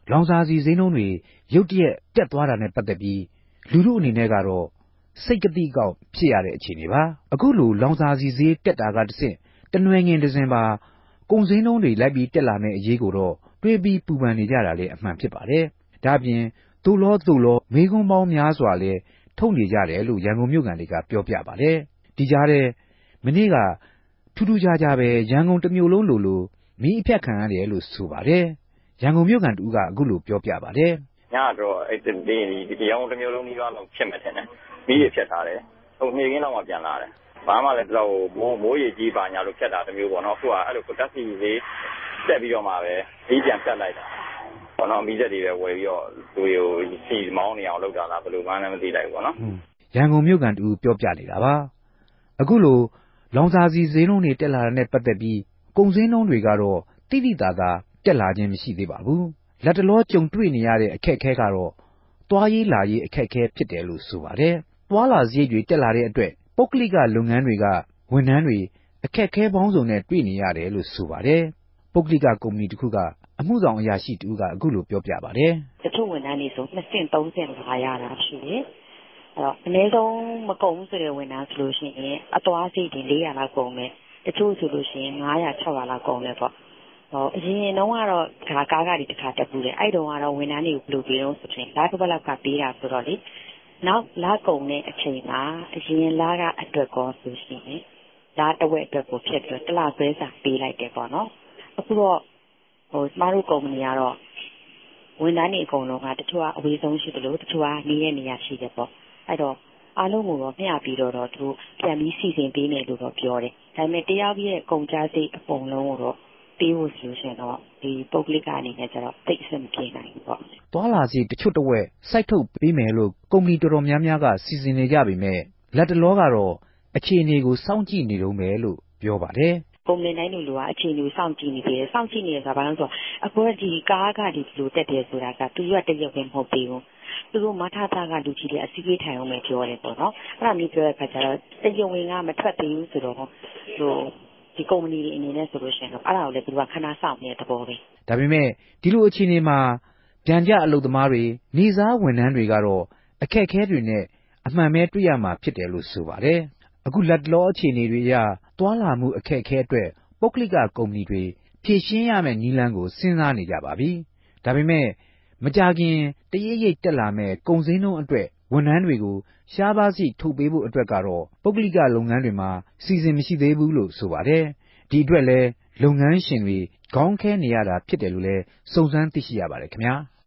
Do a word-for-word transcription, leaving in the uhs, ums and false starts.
လောင်စာဆီဈေးနှုန်းတွေရုတ်တရက်တက်သွားတာနဲ့ပတ်သက်ပြီးလူထုအနေနဲ့ကတော့စိတ်ကတိကောက်ဖြစ်ရတဲ့အခြေအနေပါအခုလိုလောင်စာဆီဈေးတက်တာကတစ်ဆင့်တနွယ်ငင်တစ်စင်ပါကုန်ဈေးနှုန်းတွေလိုက်ပြီးတက်လာမယ့်အရေးကိုတော့တွေးပြီးပူပန်နေကြတာလေအမှန်ဖြစ်ပါတယ်ဒါ့ပြင်သို့လောသို့လောမေးခွန်းပေါင်းများစွာလဲထုတ်နေကြတယ်လို့ရန်ကုန်မြို့ကန်တွေကပြောပြပါတယ်ဒီကြားထဲမနေ့ကထူးထူးခြားခြားပဲရန်ကုန်တစ်မြို့လုံးလိုလိုမီးအဖြတ်ခံရတယ်လို့ဆိုပါတယ်ရန်ကုန်မြို့ကန်တူကအခုလိုပြောပြပါတယ်ညတော့အဲ့ဒီဒီရန်ကုန်တစ်မြို့လုံးကြီးကတော့ဖြစ်မှတင်တယ်မီးဖြတ်ထားတယ်ဟိုမြေကင်းတော့မှပြန်လာတယ်ဘာမှလည်းတော့မိုးမိုးရေကြီးပါညာလို့ဖြတ်တာတစ်မျိုးပေါ့နော်အခုကအဲ့လိုတက်စီလေးတက်ပြီးတော့မှပဲမီးပြန်ဖြတ်လိုက်တာပေါ့နော်မီးစက်တွေပဲဝယ်ပြီးတော့သူတွေကိုစီမောင်းနေအောင်လုပ်တာလားဘယ်လိုမှလည်းမသိလိုက်ဘူးပေါ့နော်ရန်ကုန်မြို့ကန်တူပြောပြနေတာပါအခုလိုလောင်စာဆီဈေးနှုန်းတွေတက်လာတဲ့နဲ့ပတ်သက်ပြီးကုန်ဈေးနှုန်းတွေကတော့တိတိတသာတက်လာခြင်းမရှိသေးပါဘူးလက်တလောကြုံတွေ့နေရတဲ့အခက်အခဲကတော့သွားရေးလာရေးအခက်အခဲဖြစ်တယ်လို့ဆိုပါတယ်သွားလာစရိတ်တွေတက်လာတဲ့အတွက်ပုဂ္ဂလိကလုပ်ငန်းတွေကဝန်ထမ်းတွေအခက်အခဲပေါင်းစုံနဲ့တွေ့နေရတယ်လို့ဆိုပါတယ်ပုဂ္ဂလိကကုမ္ပဏီတစ်ခုကအမှုဆောင်အရာရှိတူကအခုလိုပြောပြပါတယ်တချို့ဝန်ထမ်းတွေဆိုနှစ်ဆင့်သုံးဆင့်လာရတာရှိတယ်အဲ့တော့အနည်းဆုံးမကုန်ဘူးဆိုတဲ့ဝန်ထမ်းဆိုလို့ရှိရင်အသွားစရိတ်တွေ၄ရာလောက်ကုန်တယ်တချို့ဆိုလို့ရှိရင်၅ရာ၆ရာလောက်ကုန်တယ်ပေါ့ဟောအရင်တော့ကတော့ခါကားကတွေတစ်ခါတက်ဘူးလေအဲ့တုန်းကတော့ဝန်ထမ်းတွေကိုဘယ်လိုပေးတော့ဆိုရင်လာတစ်ပတ်လောက်ကပေးတာဆိုတော့လေနောက်လာကုန်တဲ့အချိန်မှာအရင်လာကအတွက်ကောဆိုရှင်လာတဝက်အတွက်ကိုဖြစ်ပြီးတလားဆွဲစာပေးလိုက်တယ်ပေါ့နော်အခုတော့ဟိုစမတို့ကုမ္ပဏီကတော့ဝန်ထမ်းတွေအကုန်လုံးကတချို့ကအဝေးဆုံးရှိတယ်လို့တချို့ကနေရနေရရှိတယ်ပေါ့အဲ့တော့အားလုံးကိုတော့မျှပြီးတော့တော့သူပြန်ပြီးစီစဉ်ပေးမယ်လို့တော့ပြောတယ်ဒါပေမဲ့တယောက်ရဲ့ကုန်ကြစိတ်အပုံလုံးကိုတော့ပေးဖို့ဆိုရှင်တော့ဒီပုဂ္ဂလိကအနေနဲ့ကျတော့သိအဆင်မပြေနိုင်ဘူးပေါ့သွားလာစီတချို့တဝက်စိုက်ထုတ်ပေးမယ်လို့ကုမ္ပဏီတော်တော်များများကစီစဉ်နေကြပေမဲ့လက်တလောကတော့အခြေအနေကိုစောင့်ကြည့်နေတုန်းပဲလို့ပြောပါတယ်ကုမ္ပဏီတိုင်းလူလူကအခြေအနေကိုစောင့်ကြည့်နေတယ်စောင့်ကြည့်နေရဆိုတာဘာလို့ဆိုတော့အခုဒီကားကဒီလိုတက်တယ်ဆိုတာကသူရတရက်ပဲမဟုတ်သေးဘူးသူတို့မထတာကလူကြီးတွေအစည်းအဝေးထိုင်အောင်ပဲပြောတယ်ပေါ့နော်အဲ့ဒါမျိုးပြောတဲ့ခါကျတော့တရုံဝင်ကမထွက်သေးဘူးဆိုတော့ဟိုဒီကုမ္ပဏီတွေအနေနဲ့ဆိုလို့ရှိရင်တော့အဲ့ဒါကိုလည်းသူကခဏစောင့်နေတဲ့သဘောပဲဒါပေမဲ့ဒီလိုအခြေအနေမှာကြံကြအလုပ်သမားတွေနေစားဝန်ထမ်းတွေကတော့အခက်အခဲတွေနဲ့အမှန်ပဲတွေ့ရမှာဖြစ်တယ်လို့ဆိုပါတယ်အခုလက်တလောအခြေအနေတွေအရသွားလာမှုအခက်အခဲအတွက်ပုဂ္ဂလိကကုမ္ပဏီတွေဖြည့်ရှင်းရမယ့်နည်းလမ်းကိုစဉ်းစားနေကြပါပြီဒါပေမဲ့မကြခင်တရိပ်ရိပ်တက်လာမဲ့ကုန်စည်နှုန်းအတွက်ဝန်ထမ်းတွေကိုရှားပါးစီထုတ်ပေးဖို့အတွက်ကတော့ပုဂ္ဂလိကလုပ်ငန်းတွေမှာစီစဉ်မရှိသေးဘူးလို့ဆိုပါတယ်ဒီအတွက်လည်းလုပ်ငန်းရှင်တွေခေါင်းခဲနေရတာဖြစ်တယ်လို့လည်းစုံစမ်းသိရှိရပါတယ်ခင်ဗျာ